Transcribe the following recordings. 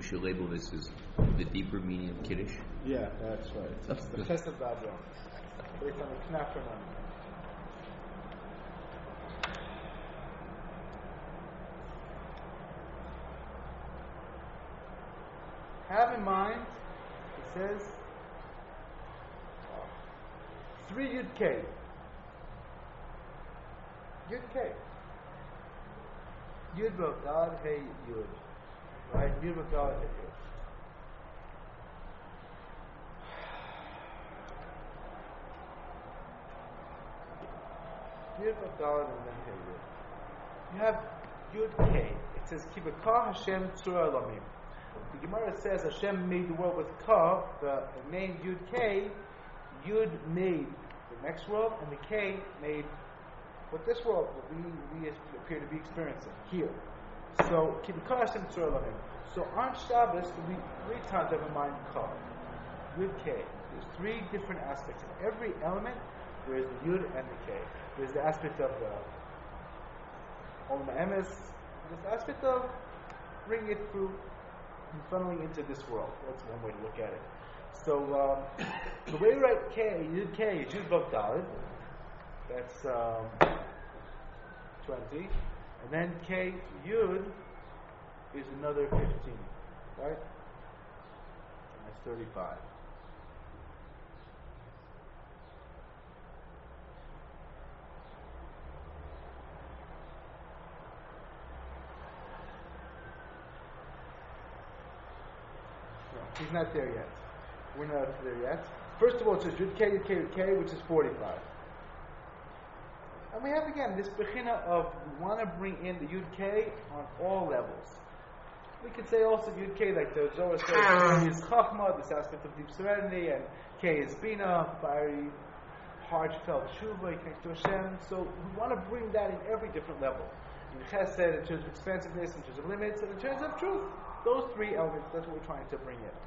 should label this as the deeper meaning of Kiddush? Yeah, that's right. It's the Chesed V'Adron, based on the Knaffer number. Have in mind, it says 3 Yud K. Yud K. Yud Vav Dad Hey Yud. Right? Yud Vav Dad Hey Yud. Yud Vav Dad and then Hey Yud. You have Yud K. It says Kibakah Hashem Tzura Elamim. The Gemara says Hashem made the world with Ka, the name Yud K. Yud made the next world, and the K made what this world, what we appear to be experiencing here. So, Kibikah Hashem Tzura Elamim. So on Shabbos, we 3 times have in mind Ka, Yud K. There's 3 different aspects. In every element, there is the Yud and the K. There's the aspect of the Olam Emes. There's the aspect of bringing it through and funneling into this world. That's one way to look at it. So the way we write K, Yud K, is Yud Vav Daled. That's 20. And then K Yud is another 15. Right? And that's 35. He's not there yet. We're not there yet. First of all, it says Yud K, Yud K, Yud K, which is 45. And we have again this bechina of we want to bring in the Yud K on all levels. We could say also Yud K, like the Zohar says, K is Chachma, this aspect of deep serenity, and K is Bina, fiery, heartfelt Shuvah, connect to Hashem. So we want to bring that in every different level. In Chesed, in terms of expansiveness, in terms of limits, and in terms of truth. Those 3 elements, that's what we're trying to bring in.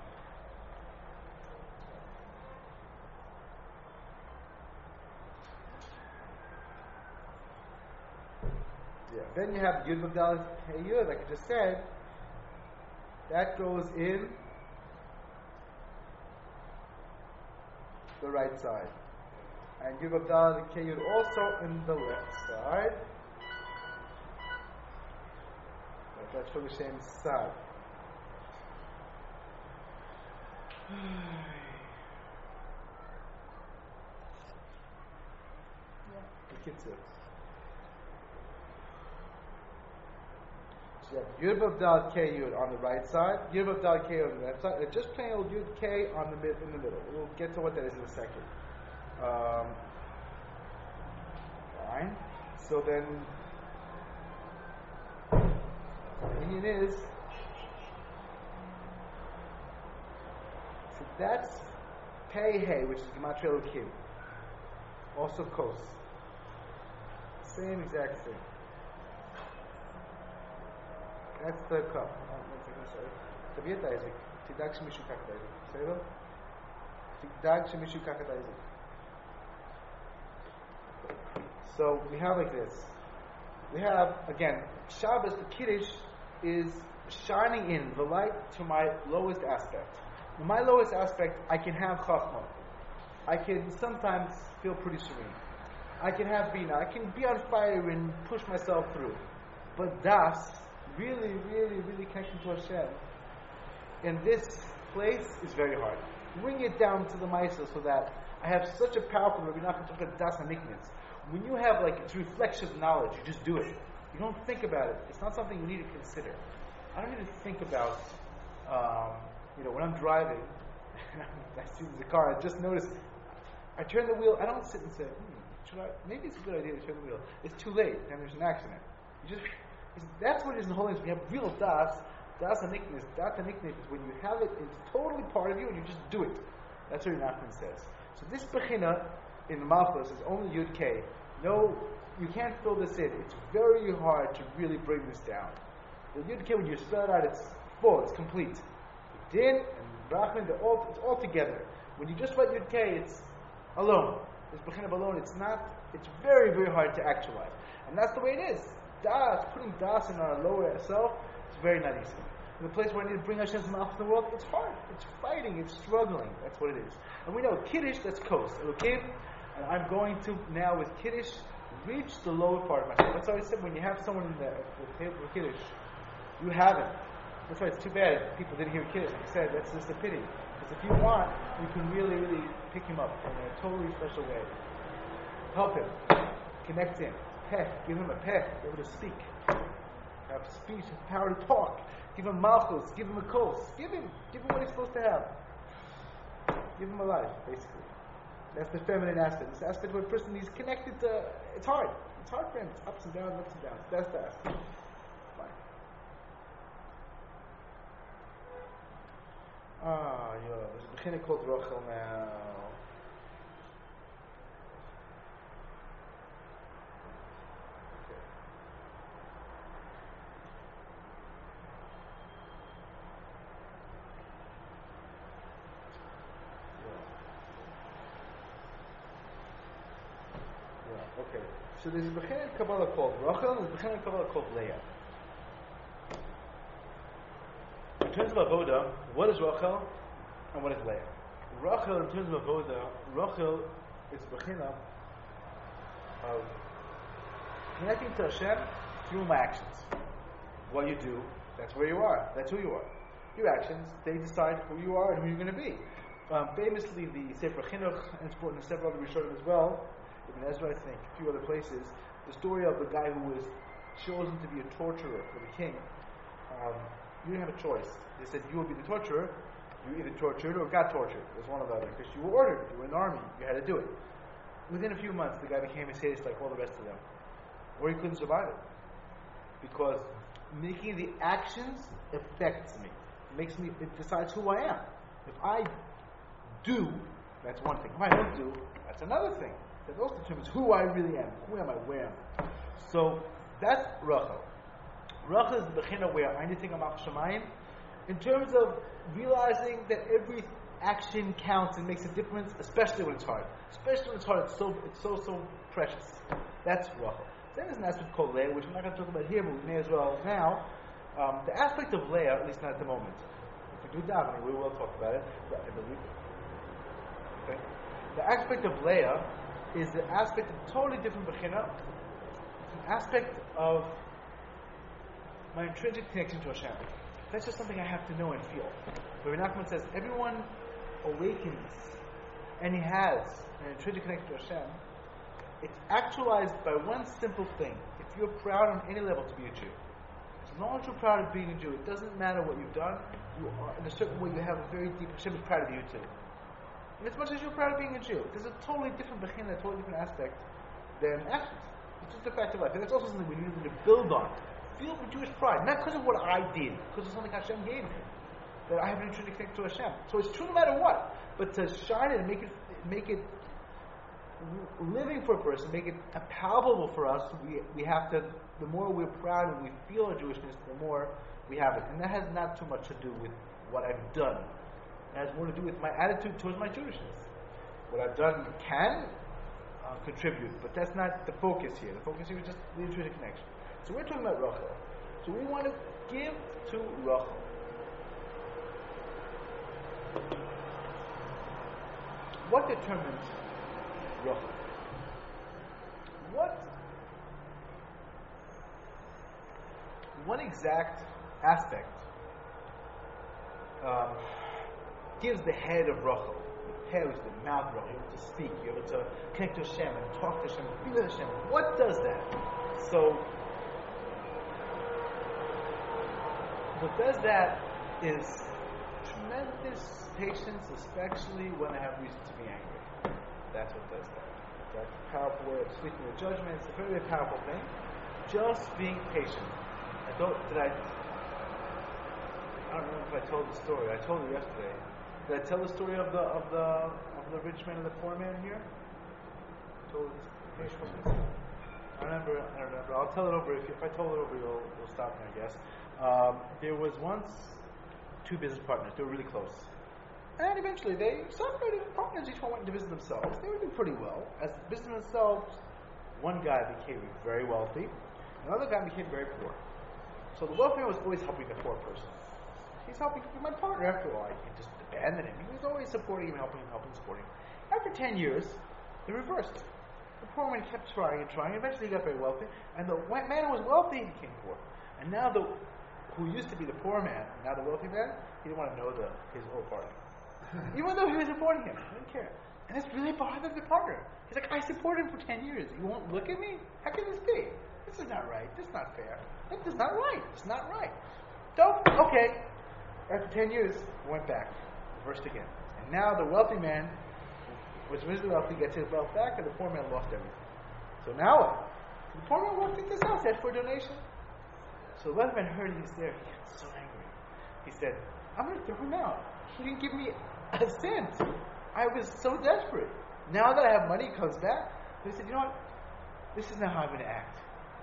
Yeah. Then you have Yud Vav Daled Hey Yud, like I just said. That goes in the right side. And Yud Vav Daled Hey Yud also in the left side. But that's for the same side. So you have Yud Vav Daled K Yud on the right side, Yud Vav Daled K Yud on the left side, and just plain old Yud K on the in the middle. We'll get to what that is in a second. Fine. So then, the opinion is, so that's Pei Hey, which is Gematria Elokim. Also Kos. Same exact thing. That's the cup. Taviet Isaac. Tidag Shemishu Kakat Isaac. Say that? Tidag Shemishu Kakat Isaac. So we have like this. We have, again, Shabbos, the Kiddush, is shining in the light to my lowest aspect. In my lowest aspect, I can have Chachma. I can sometimes feel pretty serene. I can have Bina. I can be on fire and push myself through. But Das, really, really, really connecting to Hashem, in this place is very hard. Bring it down to the Maisa so that I have such a powerful Rabbi Nachman talks about Das HaNiknitz. When you have it's reflexive knowledge, you just do it. You don't think about it. It's not something you need to consider. I don't need to think about, when I'm driving, I see the car, I just notice, I turn the wheel, I don't sit and say, maybe it's a good idea to turn the wheel. It's too late, and there's an accident. That's what it is in holiness. When you have real Das HaNiknitz. Das HaNiknitz is when you have it, it's totally part of you, and you just do it. That's what Nachman says. So this Bechina in the Malchus is only Yud K. No, you can't fill this in. It's very hard to really bring this down. The Yud K, when you spell it out, it's full, it's complete. Din and Brachman, it's all together. When you just write Yud K, it's alone. This Bechina of alone, it's very, very hard to actualize. And that's the way it is. Das, putting Das in our lower self, it's very not easy. in the place where I need to bring Hashem's Malchus in the world, it's hard. It's fighting. It's struggling. That's what it is. And we know Kiddush, that's Kos. Okay? And I'm going to now with Kiddush reach the lower part of myself. That's why I said when you have someone in the table for Kiddush, you have it. That's why it's too bad people didn't hear Kiddush. Like I said, that's just a pity. Because if you want, you can really, really pick him up in a totally special way. Help him. Connect him. Peh. Give him a peh. Be able to speak. Have speech, have power to talk. Give him malchus. Give him a kos. Give him what he's supposed to have. Give him a life, basically. That's the feminine aspect. This aspect where a person is connected to. It's hard. It's hard for him. It's ups and downs, ups and downs. That's the aspect. Fine. There's a beginning called Rachel now. Okay, so there's a Bechenet Kabbalah called Rachel, and there's a Bechenet Kabbalah called Leah. In terms of Avoda, what is Rachel and what is Leah? Rachel, in terms of Avoda, Rachel is Bechenet of connecting to Hashem through my actions. What you do, that's where you are. That's who you are. Your actions, they decide who you are and who you're going to be. Famously, the Sefer Chinuch, and it's brought in several other Rishonim as well, Ibn Ezra, I think, a few other places, the story of the guy who was chosen to be a torturer for the king. You didn't have a choice. They said, you will be the torturer. You either tortured or got tortured. It was one or the other. Because you were ordered. You were in the army. You had to do it. Within a few months, the guy became a sadist like all the rest of them. Or he couldn't survive it. Because making the actions affects me. It decides who I am. If I do, that's one thing. If I don't do, that's another thing. That also determines who I really am. Who am I? Where am I? So that's Rachel. Rachel is the Bechina where anything I'm Shemayim. In terms of realizing that every action counts and makes a difference, especially when it's hard. Especially when it's hard, it's so precious. That's Rachel. Then there's an aspect called Leah, which we're not going to talk about here, but we may as well now. The aspect of Leah, at least not at the moment. If we do davening, we will talk about it. Okay. The aspect of Leah is the aspect of a totally different Bechina. It's an aspect of my intrinsic connection to Hashem. That's just something I have to know and feel. But Rabbi Nachman says, everyone awakens and he has an intrinsic connection to Hashem. It's actualized by one simple thing. If you're proud on any level to be a Jew, as long as you're proud of being a Jew, it doesn't matter what you've done, you are, in a certain way, you have a very deep, Hashem is proud of you too. And as much as you're proud of being a Jew, there's a totally different Bechina, a totally different aspect than actions. It's just a fact of life. And that's also something we need to build on. Feel with Jewish pride, not because of what I did, because of something Hashem gave me. That I have an intrinsic connection to Hashem. So it's true no matter what. But to shine it and make it living for a person, make it palpable for us, we have to, the more we're proud and we feel our Jewishness, the more we have it. And that has not too much to do with what I've done. It has more to do with my attitude towards my Jewishness. What I've done can contribute, but that's not the focus here. The focus here is just the intrinsic connection. So we're talking about Rachel. So we want to give to Rachel. What determines Rachel? One exact aspect gives the head of Rachel. The head is the mouth of Rachel. You're able to speak. You're able to connect to Hashem and talk to Hashem and be with Hashem. What does that? So what does that is tremendous patience, especially when I have reason to be angry. That's what does that. That's a powerful way of speaking with judgment. It's a very, very powerful thing. Just being patient. I don't remember if I told the story. I told it yesterday. Did I tell the story of the rich man and the poor man here? I told it. I remember. I'll tell it over. If I told it over, you'll stop me, I guess. There was once two business partners. They were really close. And eventually they separated. Partners, each one went into business themselves. They were doing pretty well. As business themselves, one guy became very wealthy. Another guy became very poor. So the wealthy man was always helping the poor person. He's helping my partner after all. I can just abandon him. He was always supporting him, helping, supporting him. After 10 years, it reversed. The poor man kept trying and trying. Eventually, he got very wealthy, and the man who was wealthy became poor. And now who used to be the poor man, now the wealthy man, he didn't want to know his old partner. Even though he was supporting him, he didn't care. And this really bothered the partner. He's like, I supported him for 10 years. You won't look at me? How can this be? This is not right. This is not fair. This is not right. It's not right. So, okay. After 10 years, it went back. Reversed again. And now the wealthy man, which was wealthy, gets his wealth back, and the poor man lost everything. So now what? The poor man walked into his house, asked for a donation. So the wealthy man heard he was there. He got so angry. He said, I'm going to throw him out. He didn't give me a cent. I was so desperate. Now that I have money, he comes back. He said, you know what? This is not how I'm going to act.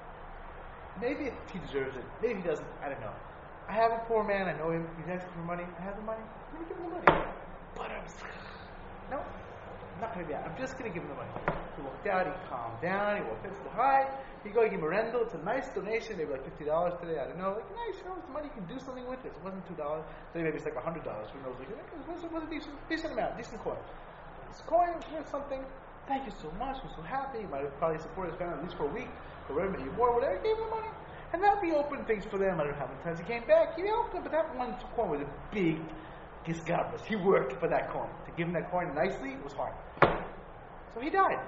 Maybe he deserves it. Maybe he doesn't. I don't know. I have a poor man. I know him. He's asking for money. I have the money. I'm going to give him the money. But no, I'm not going to do that. I'm just going to give him the money. He walked out. He calmed down. He walked in. Said, hi. He go give him a rental. It's a nice donation. Maybe like $50 today. I don't know. Like, nice. You know, it's money. You can do something with this. It wasn't $2. Today maybe it's like $100. Who knows? Like, it was a decent amount. Decent coin. This coin was worth something. Thank you so much. I'm so happy. He might have probably supported his family at least for a week. Or maybe more, whatever. He gave him the money. And that he opened things for them. I don't know how many times he came back. He helped them, but that one coin was a big gisgabras. He worked for that coin. To give him that coin nicely was hard. So he died.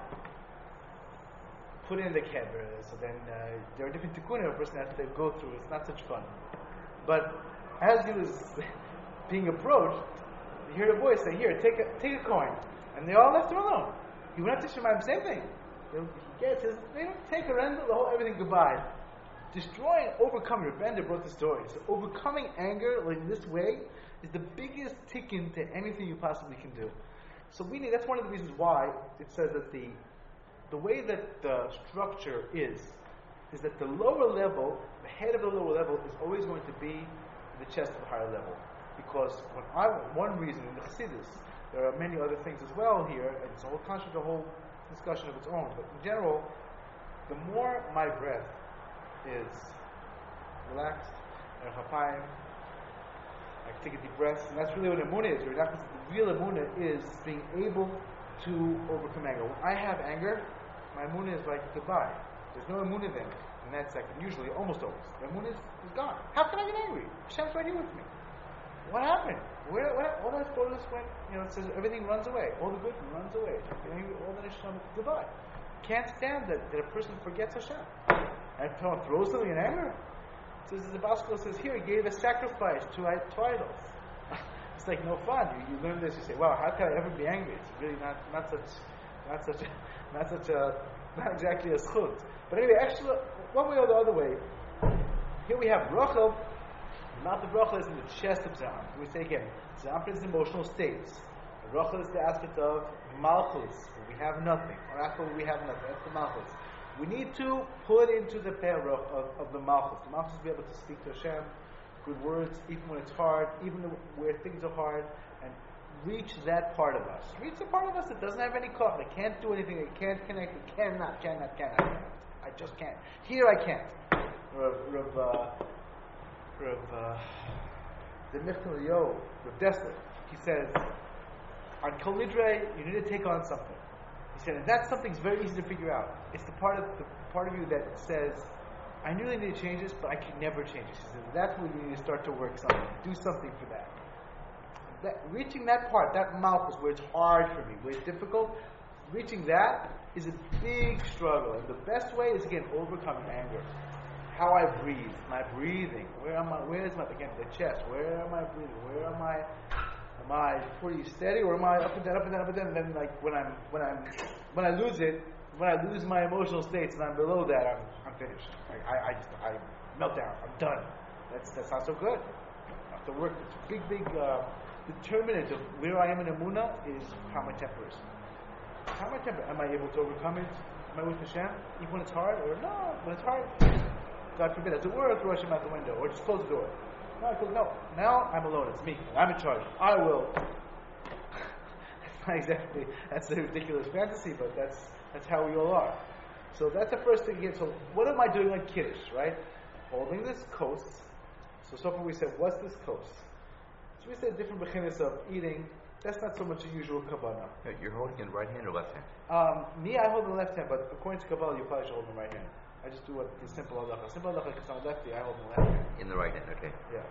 Put in the kever. So then there are different tikkunim a person has to go through. It's not such fun. But as he was being approached, you hear a voice say, here, take a coin. And they all left him alone. He went up to Shemaim, same thing. He gets his, take a rental, the whole everything, goodbye. Destroying, overcoming. Reb Bender brought the story. So overcoming anger like this way is the biggest ticket to anything you possibly can do. So that's one of the reasons why it says that the way that the structure is that the lower level, the head of the lower level, is always going to be the chest of the higher level. Because one reason in the Chassidus, there are many other things as well here, and it's a whole concept, a whole discussion of its own. But in general, the more my breath is relaxed, and chapayim, I can take a deep breath, and that's really what emunah is. The real emunah is being able to overcome anger. When I have anger, my emunah is like goodbye. There's no emunah then in that second. Usually, almost always, the emunah is gone. How can I get angry? Hashem's right here with me. What happened? All that photos went, it says everything runs away. All the good runs away. All the neshama, goodbye. Can't stand that a person forgets Hashem. And if someone throws something in anger, says the Baskel says here, he gave a sacrifice to idols. It's like no fun. You learn this, you say, wow, how can I ever be angry? It's really not exactly a schut. But anyway, actually, one way or the other way, here we have Rachel. Not the bracha is in the chest of Zam. We say again, Zam is emotional states. Rachel is the aspect of Malchus, where we have nothing. Or after we have nothing. That's the Malchus. We need to put into the perach of the Malchus. The Malchus will be able to speak to Hashem, good words, even when it's hard, even where things are hard, and reach that part of us. Reach the part of us that doesn't have any koch. It can't do anything. It can't connect. It cannot. I just can't. Here I can't. The Michal Yo, Rav Dessler, he says, on Kol Nidre, you need to take on something. He said, and that something's very easy to figure out. It's the part of you that says, I really need to change this, but I can never change this. He says, that's where you need to start to work something. Do something for that. Reaching that part, that malchus, where it's hard for me, where it's difficult, reaching that is a big struggle. And the best way is, again, overcoming anger. How I breathe, my breathing. Where is my, again, the chest? Where am I breathing? Where am I pretty steady, or am I up and down, and then like when I lose it, when I lose my emotional states and I'm below that, I'm finished. I melt down. I'm done. That's not so good. I have to work. It's a big determinant of where I am in Emunah is how my temper is. How my temper? Am I able to overcome it? Am I with Hashem even when it's hard, or no? When it's hard, God forbid, at the word, throw Hashem out the window, or just close the door. No. Now I'm alone. It's me. I'm in charge. I will. That's not exactly. That's a ridiculous fantasy, but that's how we all are. So that's the first thing again. So what am I doing on Kiddush, right? Holding this coast. So far we said, what's this coast? So we said different beginners of eating. That's not so much a usual kavanah. You're holding in the right hand or left hand? Me, I hold the left hand, but according to Kabbalah, you probably should hold the right hand. I just do what the simple halacha. Simple halacha, because I'm a lefty, I hold the left hand. In the right hand, okay. Yeah.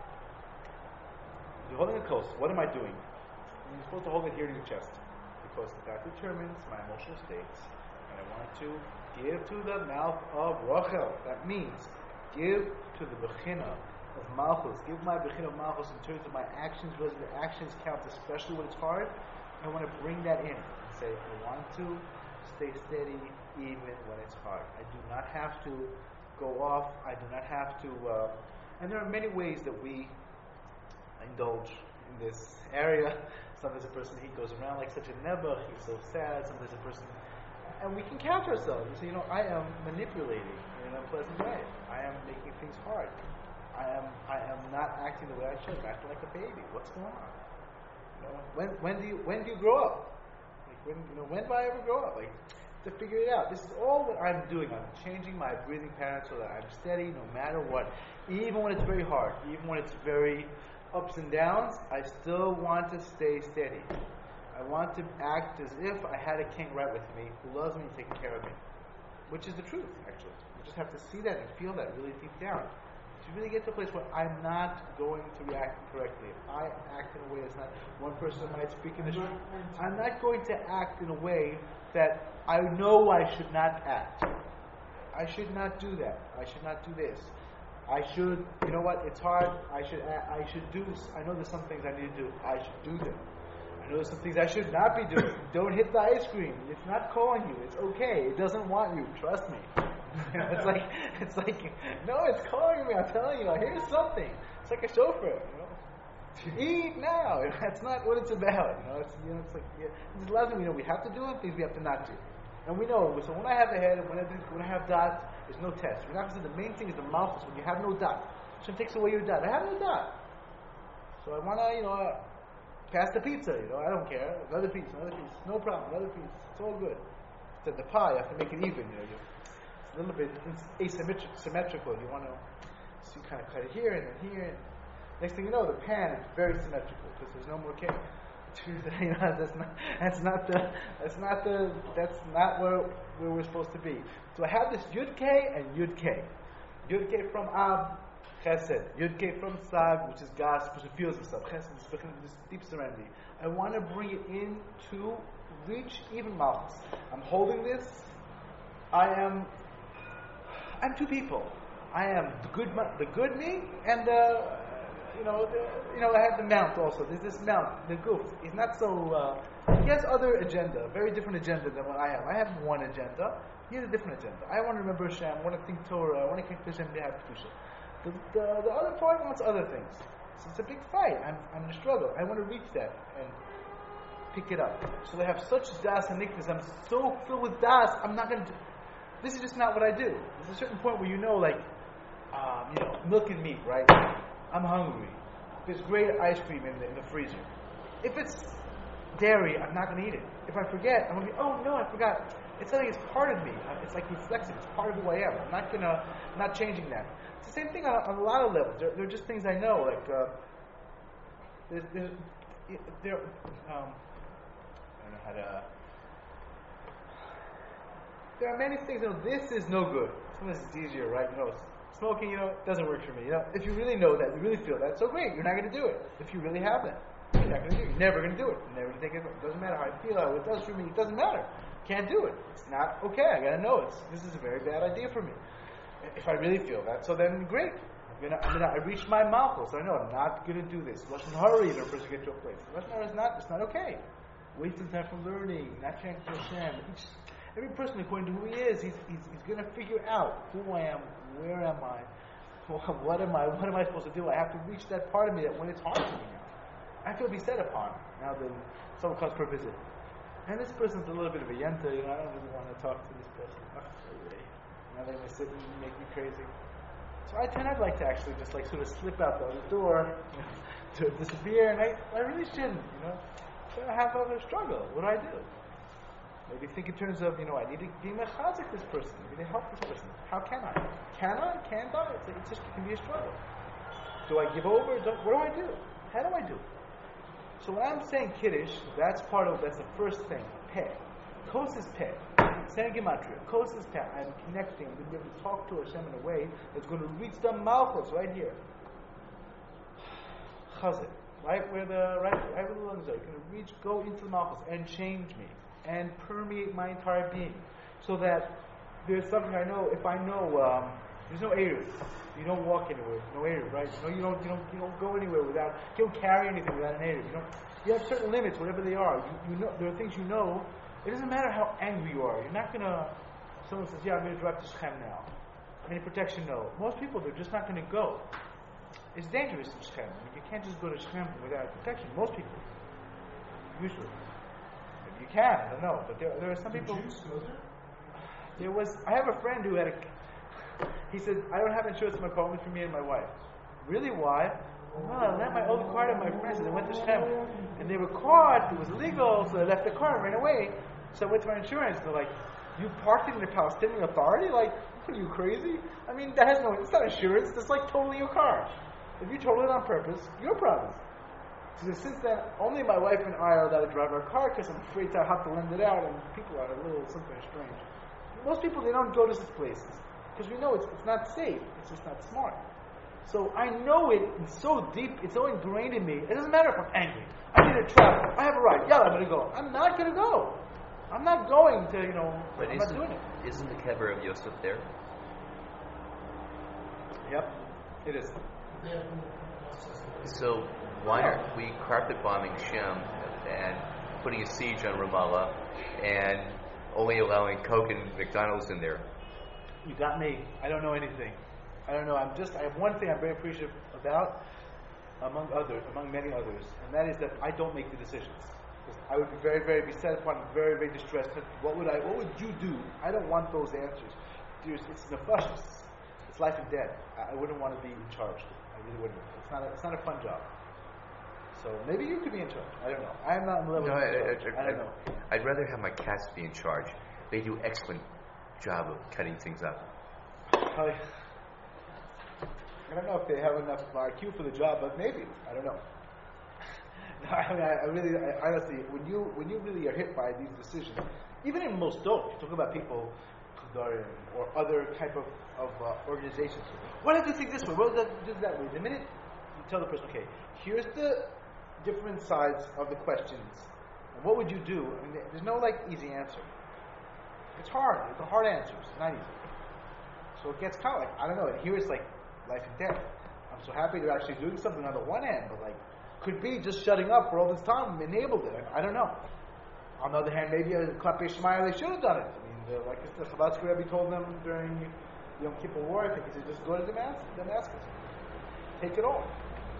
You're holding it close. What am I doing? You're supposed to hold it here to your chest, because that determines my emotional states. And I want to give to the mouth of Rachel. That means give to the bechina of Malchus. Give my bechina of Malchus in terms of my actions, because the actions count, especially when it's hard. I want to bring that in and say, I want to stay steady even when it's hard. I do not have to go off. I do not have to. And there are many ways that we indulge in this area. Sometimes a person, he goes around like such a nebuch, he's so sad. Sometimes a person, and we can catch ourselves and say, I am manipulating in an unpleasant way. I am making things hard. I am not acting the way I should. I'm acting like a baby. What's going on? When do you grow up? Like when do I ever grow up? Like, to figure it out. This is all what I'm doing. I'm changing my breathing pattern so that I'm steady no matter what. Even when it's very hard, even when it's very ups and downs, I still want to stay steady. I want to act as if I had a king right with me who loves me and taking care of me. Which is the truth, actually. You just have to see that and feel that really deep down. To really get to a place where I'm not going to react incorrectly. If I act in a way that's not, one person might speak in the street, I'm not going to act in a way that I know I should not act. I should not do that. I should not do this. I should, it's hard. I should do, I know there's some things I need to do. I should do them. I know there's some things I should not be doing. Don't hit the ice cream. It's not calling you. It's okay. It doesn't want you. Trust me. It's like, no, it's calling me. I'm telling you. Here's something. It's like a chauffeur. Eat now. That's not what it's about. It's like there's a lot of things we have to do and things we have to not do. And we know. So when I have the head and when I have dot, there's no test. We're not going to say the main thing is the malchus. When you have no dot, Hashem takes away your dot. I have no dot, so I want to pass the pizza. I don't care. Another piece, no problem. Another piece. It's all good. Instead the pie, you have to make it even. It's a little bit asymmetrical. You want to, so you kind of cut it here and then here. And next thing you know, the pan is very symmetrical because there's no more cake. That's not where we're supposed to be. So I have this Yud K and Yud K. Yud K from Ab, Chesed. Yud K from Sag, which is Gas, which feels himself. Chesed is this deep serenity. I want to bring it in to reach even Malchus. I'm holding this. I'm two people. I am the good me, and I have the mount also. There's this mount, the goof. He's not so. He has other agenda, very different agenda than what I have. I have one agenda. He has a different agenda. I want to remember Hashem. I want to think Torah. I want to keep Hashem behind Kedusha. The other part wants other things. So it's a big fight. I'm in a struggle. I want to reach that and pick it up. So they have such das and niknas. I'm so filled with das. I'm not going to. This is just not what I do. There's a certain point where milk and meat, right? I'm hungry. There's great ice cream in the freezer. If it's dairy, I'm not going to eat it. If I forget, I'm going to be, oh no, I forgot. It's something that's part of me. It's like reflexive. It's part of who I am. I'm not changing that. It's the same thing on a lot of levels. There are just things I know. Like, I don't know how to. There are many things. This is no good. Sometimes it's easier, right? Smoking, doesn't work for me. If you really know that, you really feel that, so great. You're not going to do it. If you really have that, you're not going to do it. You're never going to do it. You're never going to take it. It doesn't matter how I feel, how it does for me. It doesn't matter. Can't do it. It's not okay. I got to know this is a very bad idea for me. If I really feel that, so then great. I reached my malchus. So I know I'm not going to do this. Lashon hara, even a person get to a place. Lashon hara is not. It's not okay. Wasting time for learning, not trying to Hashem. Every person, according to who he is, he's going to figure out who I am, where am I, what am I supposed to do? I have to reach that part of me that when it's hard for me now, I feel beset upon. Now then, someone comes for a visit, and this person's a little bit of a yenta. I don't really want to talk to this person. Now they're going to sit and make me crazy. So I tend, I'd like to actually just sort of slip out the other door, to disappear, and I really shouldn't. So I have a struggle. What do I do? Maybe think in terms of, I need to be mechazik this person. I need to help this person. How can I? Can I? Can't I? It can be a struggle. Do I give over? What do I do? How do I do? So when I'm saying Kiddush, that's the first thing. Peh. Kos is Peh. Saying Gematria. Kos is Peh. I'm connecting. I'm going to be able to talk to Hashem in a way that's going to reach the Malchus right here. Chazit. Right where the lungs are. You're going to go into the Malchus and change me and permeate my entire being. So that there's something I know. If I know, there's no Eruv. You don't walk anywhere. No Eruv, right? You don't go anywhere without. You don't carry anything without an Eruv. You have certain limits, whatever they are. You know there are things you know. It doesn't matter how angry you are. You're not gonna. Someone says, "Yeah, I'm going to drive to Shechem now." Any protection? No. Most people, they're just not going to go. It's dangerous in Shechem. I mean, you can't just go to Shechem without protection. Most people, usually. Maybe you can. I don't know. But there are some people. Jews go there? I have a friend who had he said, I don't have insurance in my car, only for me and my wife. Really? Why? Well, I left my old car to my friends and they went to Shechem. And they were caught, it was illegal, so they left the car and ran away. So I went to my insurance, and they're like, you parked it in the Palestinian Authority? Like, what are you, crazy? I mean, it's not insurance, it's like totaling your car. If you total it on purpose, your problem. So since then, only my wife and I are allowed to drive our car because I'm afraid to have to lend it out, and people are a little something strange. Most people, they don't go to such places because we know it's not safe. It's just not smart. So I know it so deep, it's so ingrained in me. It doesn't matter if I'm angry. I need to travel. I have a ride. Yeah, I'm going to go. I'm not going to go. I'm not going to, But I'm not doing it. Isn't the kever of Yosef there? Yep, it is. So why aren't we carpet bombing Shem and putting a siege on Ramallah and only allowing Coke and McDonald's in there? You got me. I don't know anything. I don't know. I have one thing I'm very appreciative about, among many others, and that is that I don't make the decisions. I would be very, very beset upon, very, very distressed. What would you do? I don't want those answers. It's nefashos. It's life and death. I wouldn't want to be in charge. I really wouldn't. It's not a fun job. So maybe you could be in charge. I don't know. I'm not in the level of charge. I don't know. I'd rather have my cats be in charge. They do excellent job of cutting things up. I don't know if they have enough IQ for the job, but maybe. I don't know. No, I mean, I honestly, when you really are hit by these decisions, even in Mosdot, you talk about people, Kudarim, or other type of organizations. Why did you think this way? What did you do that way? The minute you tell the person, okay, here's the different sides of the questions, and what would you do? I mean, there's no easy answer. It's hard. It's a hard answer. It's not easy. So it gets kind of I don't know. Here it's like life and death. I'm so happy they're actually doing something on the one hand, but could be just shutting up for all this time enabled it. I don't know. On the other hand, maybe a Klape Shmaya, they should have done it. I mean, like the Chabad Rebbe told them during the Yom Kippur War, I think he said, just go to Damascus. Take it all.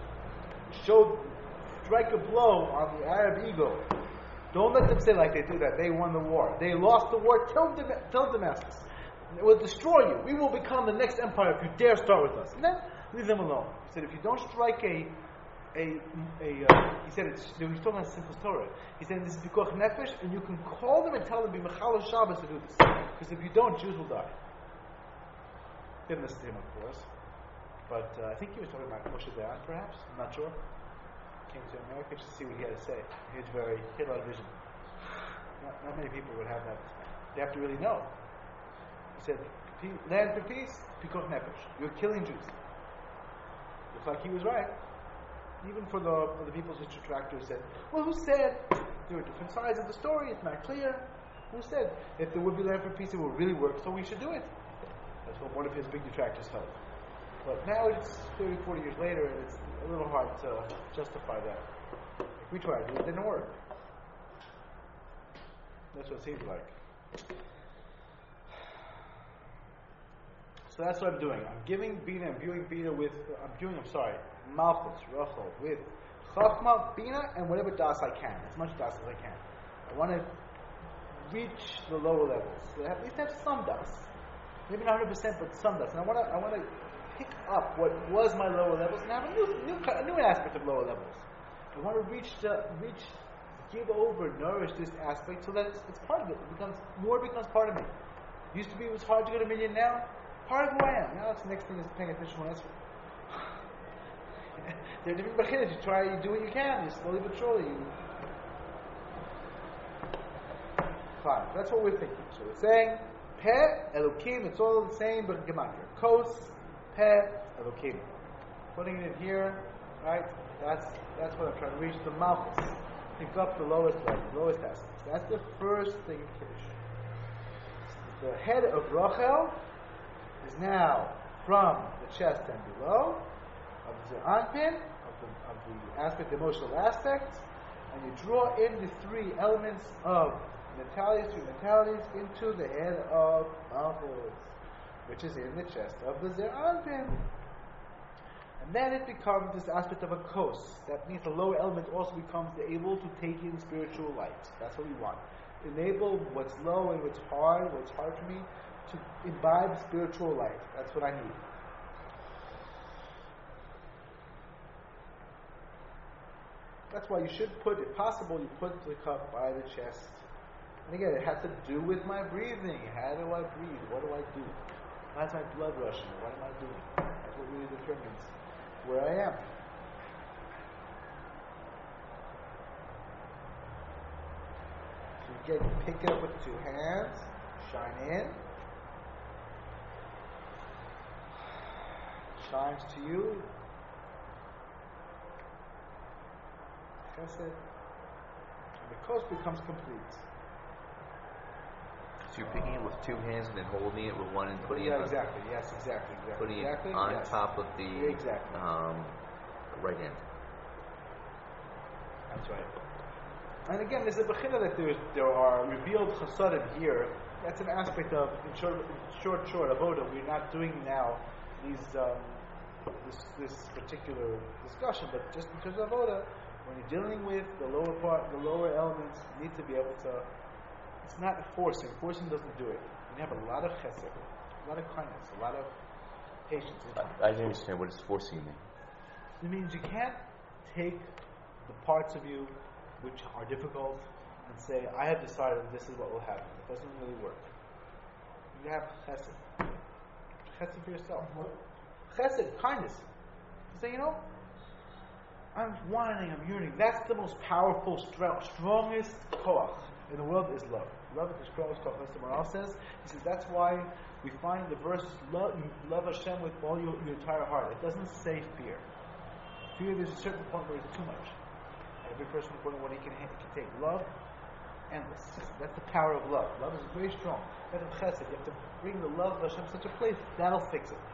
Strike a blow on the Arab ego. Don't let them say like they do that. They won the war. They lost the war. Tell Damascus. It will destroy you. We will become the next empire if you dare start with us. And then leave them alone. He said, if you don't strike he said he was talking about simple Torah. He said this is Pikuach Nefesh, and you can call them and tell them be Mechal Shabbos to do this. Because if you don't, Jews will die. Didn't listen to him, of course. But I think he was talking about Moshe Dayan, perhaps. I'm not sure. Came to America just to see what he had to say. He had a lot of vision. Not many people would have that. They have to really know. He said, land for peace, Pikuach Nefesh. You're killing Jews. Looks like he was right. Even for the people's detractors said, well, who said? There are different sides of the story, it's not clear. Who said? If there would be land for peace, it will really work, so we should do it. That's what one of his big detractors held. But now it's 30, 40 years later, and it's a little hard to justify that. We tried, it didn't work. That's what it seems like. So that's what I'm doing. I'm giving Bina, I'm viewing Bina Malchus, Rachel, with Chachma, Bina, and whatever Das I can, as much Das as I can. I want to reach the lower levels. So at least have some Das. Maybe not 100%, but some Das. And I want to pick up what was my lower levels and have a new aspect of lower levels. I want to give over, nourish this aspect so that it's part of it. It becomes part of me. Used to be it was hard to go to million, now part of who I am. Now the next thing is paying attention to what else. There are different bechinas. You do what you can. You slowly but surely. Fine. That's what we're thinking. So we're saying, Peh, Elokim, it's all the same, but gematria. Kos, Peh, Elokim. Putting it in here, right? That's what I'm trying to reach. The Malchus. Pick up the lowest level, the lowest aspects. That's the first thing in Kiddush. The head of Rachel is now from the chest and below, of the anpin, of the aspect, the emotional aspects, and you draw in the three elements of three mentalities into the head of Malchus, which is in the chest of the Zeranpin. And then it becomes this aspect of a kos. That means the lower element also becomes able to take in spiritual light. That's what we want. Enable what's low and what's hard for me, to imbibe spiritual light. That's what I need. That's why you should put, if possible, you put the cup by the chest. And again, it has to do with my breathing. How do I breathe? What do I do? How's my blood rushing? What am I doing? That's what really determines where I am. So again, you pick it up with two hands, shine in, shines to you. Chesed. And the coast becomes complete. So you're picking it with two hands and then holding it with one and putting it exactly. Yes, exactly. Putting it on top of the right hand. That's right. And again, there's a bechina that there are revealed chasadim here. That's an aspect of in short avoda. We're not doing now these this particular discussion, but just in terms of avoda, when you're dealing with the lower part, the lower elements, you need to be able to. It's not forcing. Forcing doesn't do it. You have a lot of chesed, a lot of kindness, a lot of patience. I don't understand what is forcing me. It means you can't take the parts of you which are difficult and say, I have decided this is what will happen. It doesn't really work. You have chesed. Chesed for yourself. Chesed, kindness. You say, I'm whining, I'm yearning. That's the most powerful, strongest koach in the world is love. Love is the strongest koach. As the Maral says, he says that's why we find the verse, love Hashem with all your entire heart. It doesn't say fear. Fear, there's a certain point where it's too much. Every person according to what he can take. Love, endless. That's the power of love. Love is very strong. That's chesed. You have to bring the love of Hashem to such a place, that'll fix it.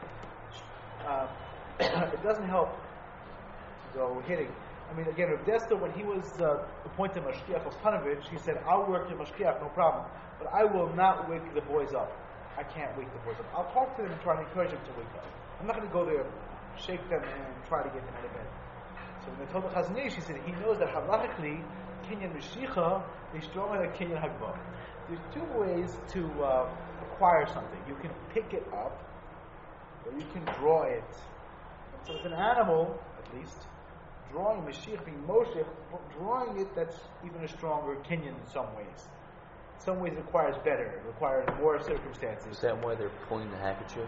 It doesn't help to go hitting. I mean, again, Rav Desta, when he was appointed Mashgiach of Panovich, he said, I'll work in Mashgiach, no problem, but I will not wake the boys up. I can't wake the boys up. I'll talk to them and try to encourage them to wake up. I'm not going to go there, shake them, and try to get them out of bed. So when they told the Chazon Ish, he said he knows that halachically, Kinyan Mashiach is stronger than Kinyan Hagba. There's two ways to acquire something. You can pick it up, or you can draw it. And so with an animal, at least, drawing Mashiach, being Moshe, drawing it, that's even a stronger Kinyan in some ways. In some ways it requires better, it requires more circumstances. Is that why they're pulling the handkerchief?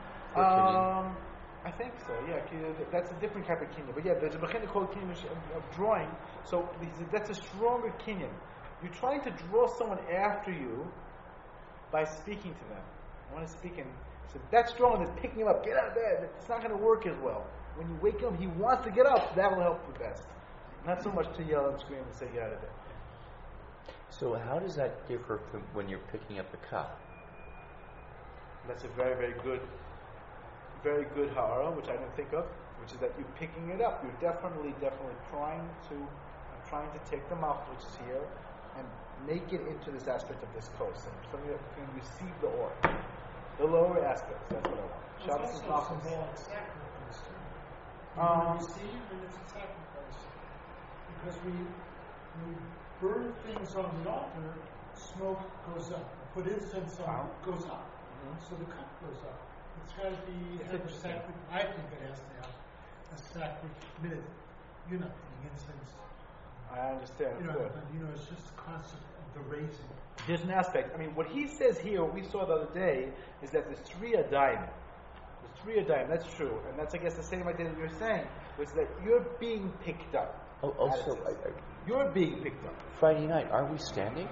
I think so, yeah. That's a different type of kinyan. But yeah, there's a bechina called kinyan of drawing. So that's a stronger kinyan. You're trying to draw someone after you by speaking to them. I want to speak in. So that's stronger than picking him up. Get out of bed. It's not going to work as well. When you wake him, he wants to get up. That will help the best. Not so much to yell and scream and say get out of bed. So how does that differ from when you're picking up the cup? That's a very, very good ha'ara, which I didn't think of, which is that you're picking it up. You're definitely trying to take the mouth, which is here, and make it into this aspect of this coast. And something that can receive the ore. The lower aspects, that's what I want. Shabbos is not symbolic sacrifice, too. You receive, and it's a sacrifice. Because we burn things on the altar, smoke goes up. Put incense on, goes up. Mm-hmm. So the cup goes up. It's got to have a sacred. I think it has to have a sacred minute. You're not putting incense. I understand. But it's just the concept of the raising. There's an aspect. I mean, what he says here, what we saw the other day, is that there's three adayim. There's 3 Adayim, that's true. And that's, I guess, the same idea that you're saying, which is that you're being picked up. Oh, also, You're being picked up. Friday night, are we standing?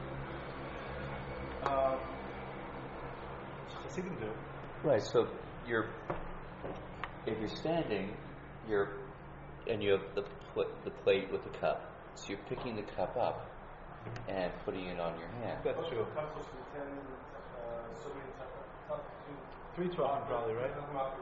Hasidim do. Right. So if you're standing, and you have the plate with the cup. So you're picking the cup up and putting it on your hand. That's true. 312 probably, right?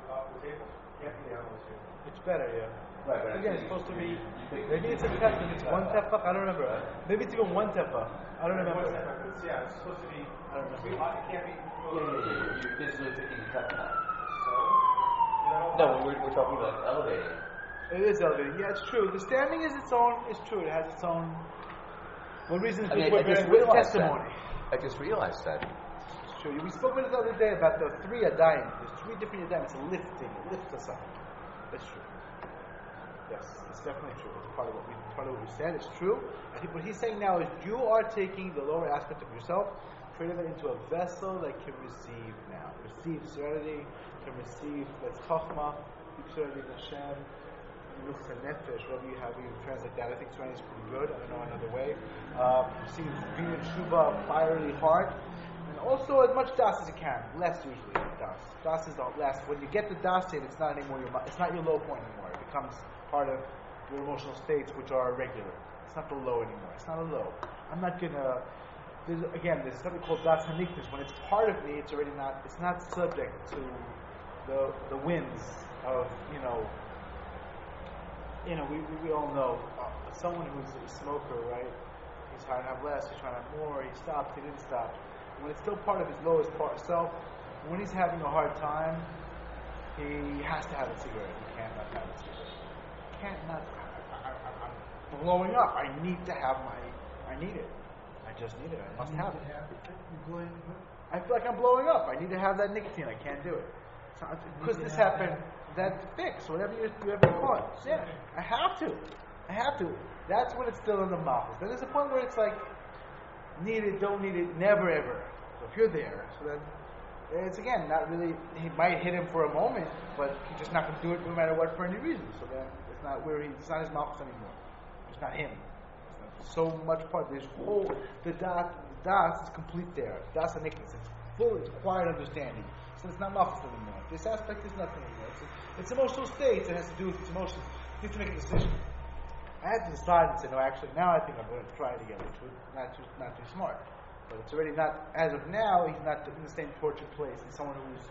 It's better, yeah. Right, but again, it's supposed to be. Maybe it's a tefah. Maybe it's 1 tefah. I don't remember. Maybe it's even 1 tefah. I don't remember. Yeah, it's supposed to be. I don't remember. It can't be. You're physically picking the cup up. So. No, we're talking about elevating. It is elevating. Yeah, it's true. The standing is its own. It's true. It has its own. One reason is I we're just bearing realized testimony. that. I just realized that. It's true. We spoke about it the other day about the 3 Adayim. There's 3 different Adayim. It's a lifting. It lifts us up. That's true. Yes, it's definitely true. It's part of what we said. It's true. I think what he's saying now is you are taking the lower aspect of yourself, creating it into a vessel that can receive now. Receive serenity, can receive that's chachma, serenity of Hashem, Ruch Nefesh, whatever you have, you translate that. I think serenity is pretty good. I don't know another way. Receive being in Shuva, fiery heart. And also as much das as you can. Less usually das. Das is the less. When you get the das in, it's not anymore it's not your low point anymore. It becomes part of your emotional states, which are regular. It's not the low anymore. It's not a low. I'm not gonna. There's something called das haniknus. When it's part of me, it's already not. It's not subject to the winds of we all know someone who's a smoker, right? He's trying to have less. He's trying to have more. He stopped. He didn't stop. When it's still part of his lowest part self, when he's having a hard time, he has to have a cigarette. He can't not have a cigarette. Can't not. I'm blowing up. I need to have I need it. I just need it. I must have it. I feel like I'm blowing up. I need to have that nicotine. I can't do it. Because this happened, that's fixed. Whatever you ever want. Yeah, I have to. That's when it's still in the mouth. Then there's a point where it's like, need it, don't need it, never ever. So if you're there, so then it's again not really. He might hit him for a moment, but he's just not going to do it no matter what for any reason. So then it's not it's not his mouth anymore. It's not him. It's not so much part. There's whole the das is complete there. Das and nickness. It's full. It's quiet understanding. So it's not mouth anymore. This aspect is nothing anymore. It's emotional states. It has to do with its emotions. You have to make a decision. I had to decide and say, no, actually, now I think I'm going to try it again, which was not too smart. But it's already not, as of now, he's not in the same tortured place. He's someone who's,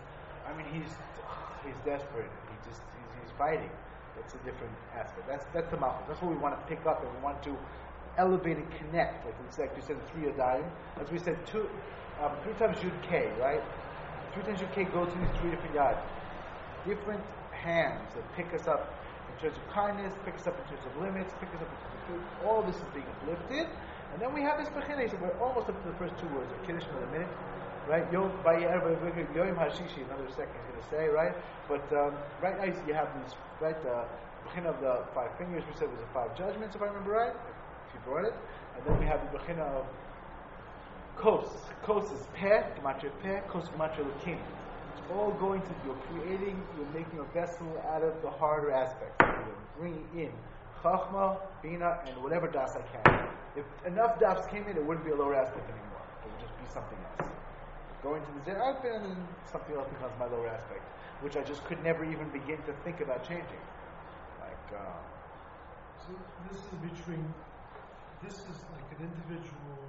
he's desperate. He's fighting. That's a different aspect. That's the malchus. That's what we want to pick up, and we want to elevate and connect. Like we said, the 3 Adayim. As we said, 3 times Yud K, right? 3 times Yud K go to these 3 different Yad. Different hands that pick us up in terms of kindness, pick us up in terms of limits, pick us up in terms of truth. All this is being uplifted. And then we have this Bechina. So we're almost up to the first 2 words of Kiddush in a minute. Right? Yom Hashishi, another second he's going to say, right? But right now you have these, right? The Bechina of the 5 fingers, we said was the 5 judgments, if I remember right, if you brought it. And then we have the Bechina of Kos. Kos is Peh, Gematria Peh, Kos Gematria Lukim. It's all going to, you're making a vessel out of the harder aspects. You're bringing in Chachma, Bina, and whatever das I can. If enough das came in, it wouldn't be a lower aspect anymore. It would just be something else. Going to the Zer Alpin, and then something else becomes my lower aspect, which I just could never even begin to think about changing. So this is like an individual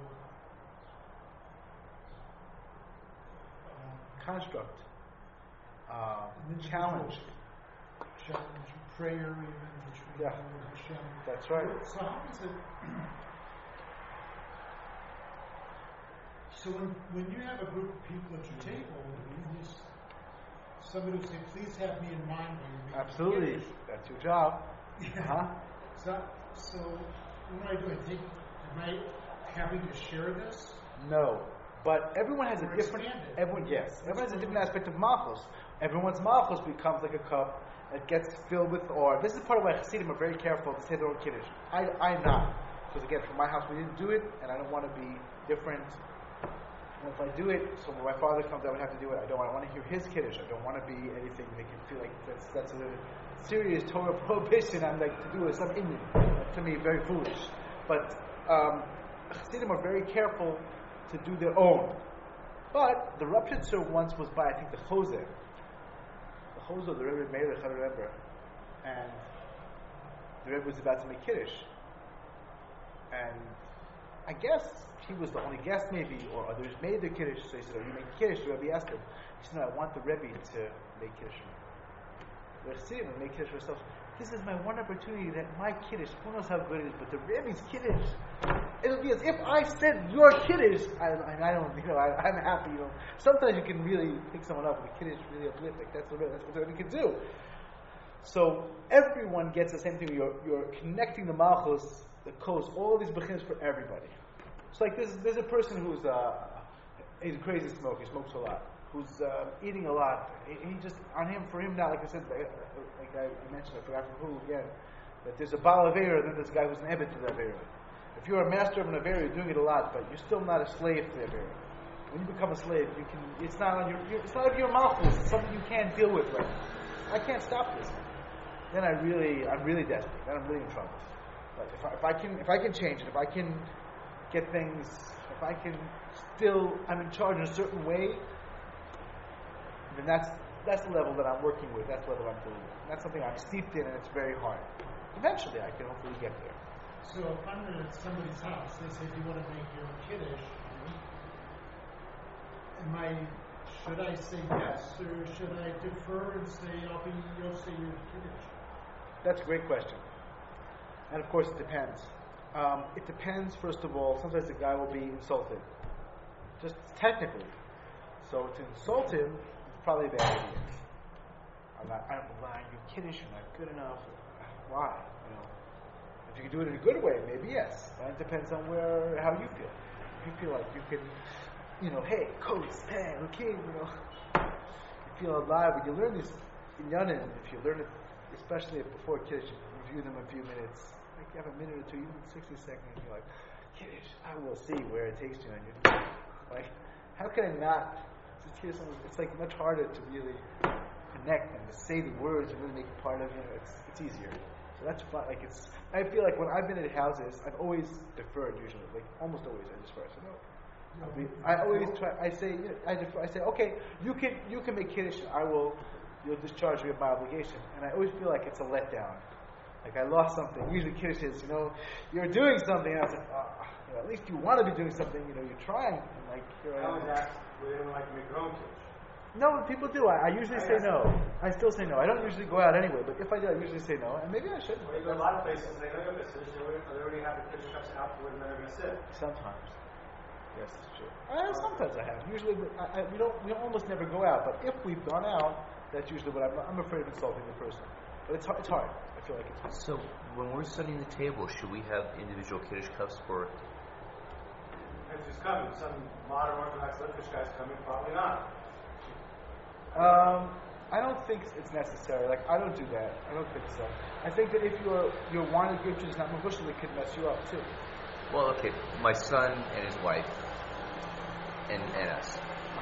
construct, challenge, prayer, even between yeah. Hashem. That's right. So how is it? So when you have a group of people at your table, somebody will say, "Please have me in mind when you make Absolutely, Kiddush." that's your job. Yeah. So what am I doing? Am I having to share this? No, but everyone has a different. Everyone has a different aspect of malchus. Everyone's malchus becomes like a cup that gets filled with oil. This is part of why Chassidim are very careful to say their own Kiddush. I'm not, because again, from my house we didn't do it, and I don't want to be different. And if I do it, so when my father comes, I would have to do it. I want to hear his kiddush. I don't want to be anything that can feel like that's a serious Torah prohibition. I'm like to do it some Indian. To me, very foolish. But Chassidim are very careful to do their own. But the Rebbe once was by, I think, the Choser. The Choser, the Rebbe Meir, I remember. And the Rebbe was about to make Kiddush. And I guess he was the only guest maybe, or others made the Kiddush. So he said, "Are you making Kiddush?" The Rebbe asked him. He said, "No, I want the Rebbe to make Kiddush for me." The Chassidim make Kiddush for themselves. This is my one opportunity that my Kiddush, who knows how good it is, but the Rebbe's Kiddush, it'll be as if I said your Kiddush. I'm happy, Sometimes you can really pick someone up with a Kiddush really uplifting. That's what the Rebbe can do. So everyone gets the same thing. You're connecting the Malchus, the coast, all these bechinos for everybody. It's like there's a person who's he's a crazy smoker. He smokes a lot. Who's eating a lot. He just for him now, like I said, like I mentioned, I forgot from who again, that there's a Baal Avera, then there's a guy who's an Ebed to the Avera. If you're a master of an Avera, you're doing it a lot, but you're still not a slave to the Avera. When you become a slave, you can. It's not on it's not of your Malchus. It's something you can't deal with right now. I can't stop this. Then I'm really desperate. Then I'm really in trouble. But if I can change it, if I can get things, if I can still, I'm in charge in a certain way, then that's the level that I'm working with. That's the level I'm doing. That's something I'm steeped in, and it's very hard. Eventually, I can hopefully get there. So if I'm at somebody's house, they say, "Do you want to make your Kiddush?" Should I say yes, or should I defer and say, you'll say your Kiddush? That's a great question. And of course, it depends. It depends, first of all, sometimes the guy will be insulted. Just technically. So to insult him is probably a bad idea. I'm lying, you're Kiddush, you're not good enough. Why? If you can do it in a good way, maybe yes. But it depends on how you feel. If you feel like you can, hey, coats, hey, okay, you feel alive. When you learn these inyanim, if you learn it, especially before Kiddush, you review them a few minutes. Like you have a minute or two, even 60 seconds, you're like, Kiddush, I will see where it takes you. And you're like, how can I not just hear something? It's like much harder to really connect and to say the words and really make it part of it's easier. So that's fun. I feel like when I've been at houses, I've always deferred usually. Like almost always I defer. So no. I always try. I say, I defer. I say, okay, you can make Kiddush. You'll discharge me of my obligation. And I always feel like it's a letdown. Like I lost something. Usually Kiddush is, you're doing something. And I was like, at least you want to be doing something. You're trying. And like here I am. I always ask, would anyone like to make their own Kiddush? No, people do. I usually say no. I still say no. I don't usually go out anyway, but if I do, I usually say no. And maybe I should. Well, you go to a lot of places, they know this. They already have the Kiddush cups out for where they're going to sit. Sometimes. Yes, it's true. Sometimes I have. Usually, we almost never go out. But if we've gone out, that's usually what I'm afraid of insulting the person. But it's hard. I feel like it's hard. So, when we're setting the table, should we have individual Kiddush cups for? It's just coming. Some modern Orthodox Litvish guys coming, probably not. I don't think it's necessary. Like I don't do that. I don't think so. I think that if your wine and grape juice is not mavushal, it could mess you up too. Well, okay, my son and his wife, and us.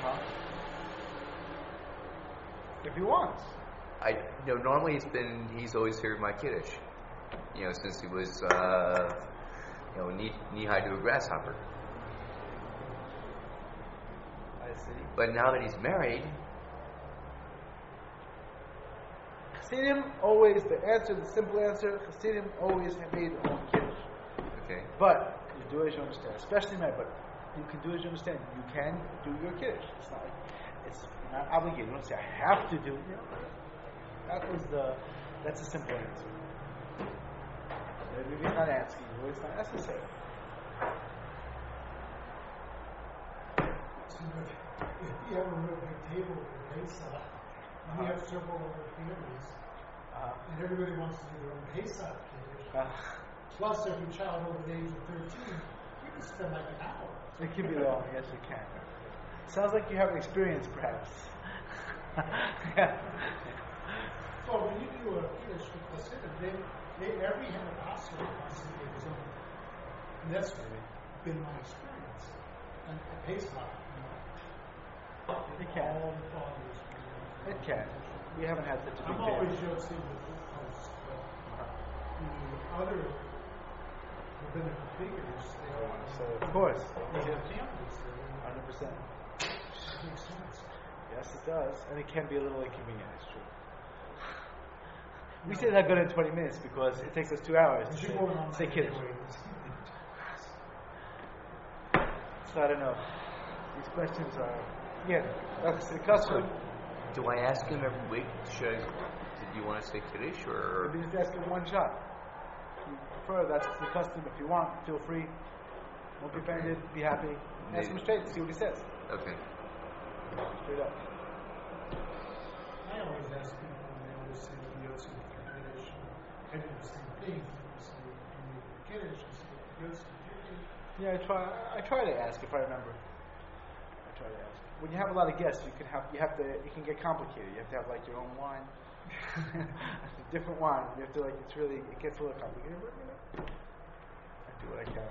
If he wants. Normally he's always heard my Kiddush. Since he was knee high to a grasshopper. I see. But now that he's married. Chassidim always, the simple answer, Chassidim always have made their own Kiddush. Okay. But you do it as you understand, especially now, but you can do it as you understand. You can do your Kiddush. It's not you're not obligated. You don't say, I have to do it. That's a simple answer. Maybe you're not asking you, it's not necessary. So if you have a real big table with a Pesach, and we have several other families, and everybody wants to do their own Pesach Kiddush, plus every child over the age of 13, you can spend like an hour. It can be long, yes you can. Sounds like you have an experience perhaps. Well, when you do a Kiddush with Chassidim, every Hanabaser wants to give his own. And that's been my experience. a pace hop. It can. All the fathers. It can. We haven't had such a big I'm day. always Yossi with the post, but the other rabbinical figures, they all want to So of course, they have families. 100%. That makes sense. Yes, it does, and it can be a little inconvenient. It's true. We say that good in 20 minutes because it takes us 2 hours to You go on say Kiddush. anyway. So I don't know. These questions are, yeah, that's the custom. Do I ask him every week? Should I, do you want to say Kiddush or? We just ask him one shot. If you prefer, that's the custom. If you want, feel free. Don't be offended. Be happy. Ask him straight. See what he says. Okay. Straight up. I always ask people when they always say the Yossi with the Kiddush, kind of the same thing. You say, do you the Kiddush? You say, Yossi with your Kiddush. Yeah, I try to ask if I remember. I try to ask. When you have a lot of guests, it can get complicated. You have to have like your own wine, different wine. You have to it gets a little complicated. But I do what I can.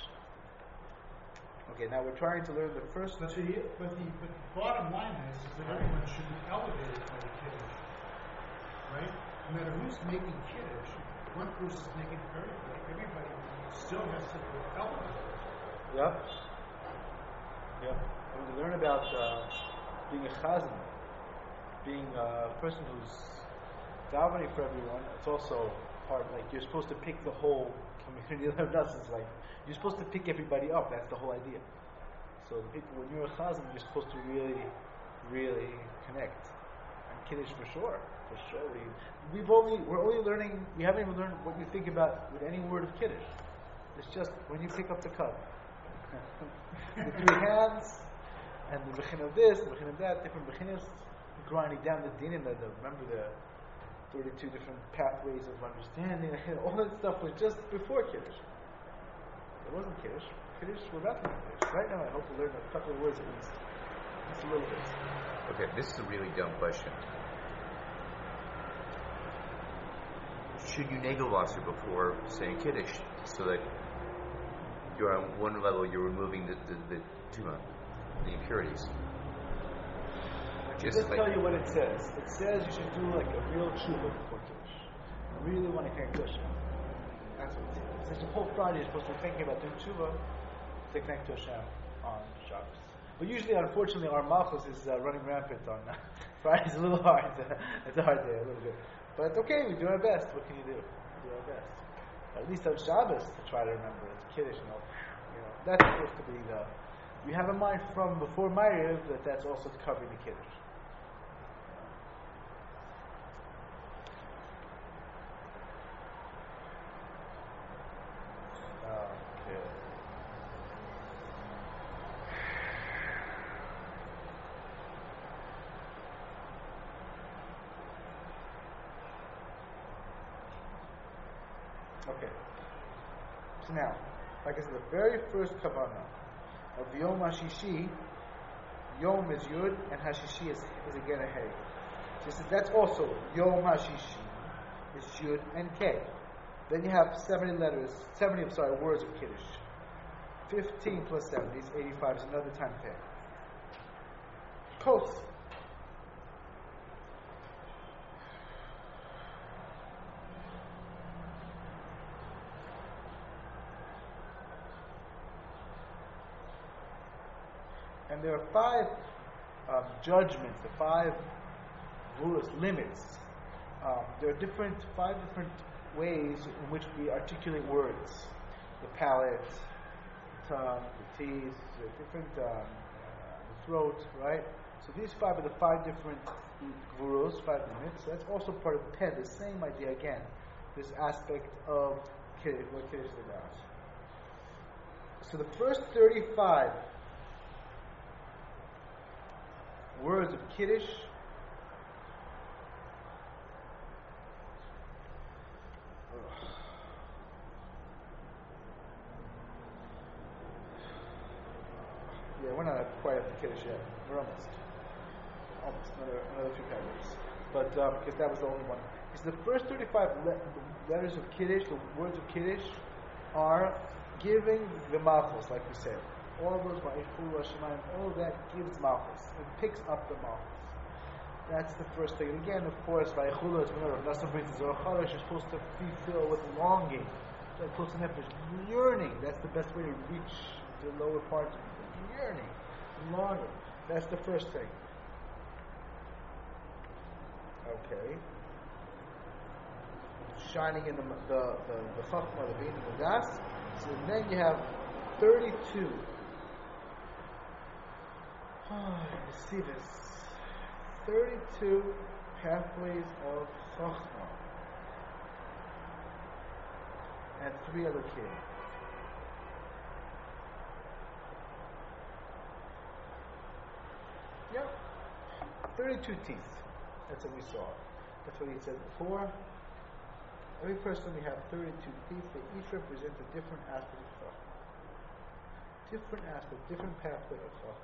Okay, now we're trying to learn the first. But the bottom line is that everyone should be elevated by the Kiddush, right? No matter who's making Kiddush, one person's making it for everybody. Everybody still has to be elevated. Yep. Yep. When we learn about being a chazan, being a person who's davening for everyone, it's also part, like, you're supposed to pick the whole community of us. It's like, you're supposed to pick everybody up. That's the whole idea. So the people, when you're a chazan, you're supposed to really, really connect. And Kiddush for sure. For sure. We're only learning, we haven't even learned what you think about with any word of Kiddush. It's just when you pick up the cup. The 3 hands, and the bechin of this, the bechin of that, different bechinas, grinding down the din, and remember the 32 different pathways of understanding, all that stuff was just before Kiddush. It wasn't Kiddush. Kiddush, we're about to learn Kiddush. Right now I hope we learn a couple of words at least. Just a little bit. Okay, this is a really dumb question. Should you nagelwasser before saying Kiddush so that you're on one level, you're removing the tuma, the impurities? Just tell you what it says. It says you should do like a real tshuva before Kiddush. You really want to connect to Hashem. That's what it says. Since the whole Friday you're supposed to be thinking about doing tshuva to connect to Hashem on Shabbos. But usually, unfortunately, our malchus is running rampant on Friday's a little hard. It's a hard day, a little bit. But okay, we do our best. What can you do? We do our best. At least on Shabbos to try to remember it's Kiddush. You know, that's supposed to be the. You have in mind from before Ma'ariv that's also covering the Kiddush. Okay. So now, like I said, the very first kavanah of Yom HaShishi, Yom is Yud and Hashishi is again a Hey. So that's also Yom HaShishi is Yud and K. Then you have 70 words of Kiddush. 15 plus 70 is 85 is another time pay. Kos. And there are 5 judgments, the 5 rules, limits. There are 5 different ways in which we articulate words. The palate, the tongue, the teeth, the different, the throat, right? So these 5 are the 5 different rules, 5 limits. So that's also part of the pen, the same idea again. This aspect of Kiddush, what Kiddush is about. So the first 35 words of Kiddush we're not quite at the Kiddush yet. We're almost another few paragraphs. But because that was the only one. Because the first 35 letters of Kiddush, the words of Kiddush, are giving the malchus, like we said. all those Va'ichulu Hashemayim, all of that gives Malchus. It picks up the Malchus. That's the first thing. And again, of course, Va'ichulu, as we know, Nasa brings the Zohar Chadash, is supposed to be filled with longing. Like close to nefesh, yearning. That's the best way to reach the lower parts of it. Yearning, longing. That's the first thing. Okay. Shining in the Chachma, the Bein, the Das. So then you have 32. You see this. 32 pathways of Chachma. And 3 other kids. Yep. 32 teeth. That's what we saw. That's what he said before. Every person we have 32 teeth. They each represent a different aspect of Chachma. Different aspect, different pathway of Chachma.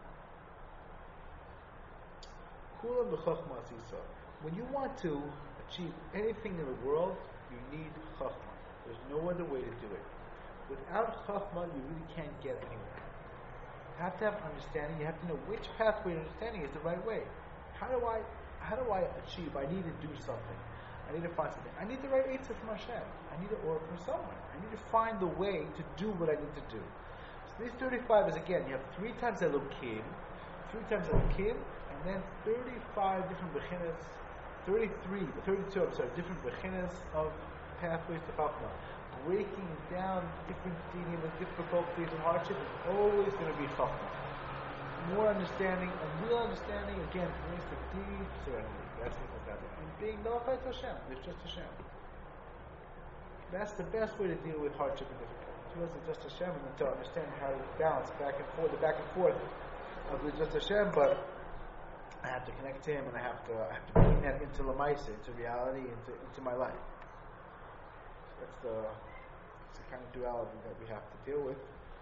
Kulam b'Chachma Sisa. When you want to achieve anything in the world, you need Chachma. There's no other way to do it. Without Chachma, you really can't get anywhere. You have to have understanding. You have to know which pathway of understanding is the right way. How do I achieve? I need to do something. I need to find something. I need the right answer from Hashem. I need to order from somewhere. I need to find the way to do what I need to do. So these 35 is, again, you have 3 times Elokim, and then 35 different bechinas, 32, different bechinas of pathways to Chachma. Breaking down different dinim and difficulties and hardships is always going to be Chachma. More understanding, and real understanding, again, brings to deep serenity. That's what it's about. And being nullified to Hashem. There's just Hashem. That's the best way to deal with hardship and difficulty. To us, it's just Hashem, and then to understand how to balance back and forth of the just Hashem, but I have to connect to Him, and I have to bring that into Lamaisa, into reality, into my life. That's the kind of duality that we have to deal with.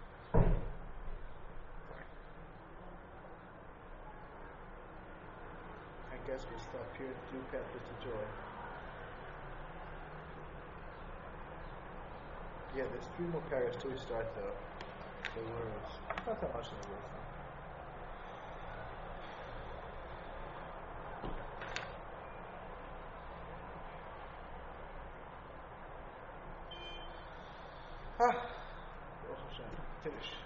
I guess we stop here and do Pathways to Joy. Yeah, there's 3 more paragraphs till we start the words. Not that much in the words, though. Baruch Hashem. Finish.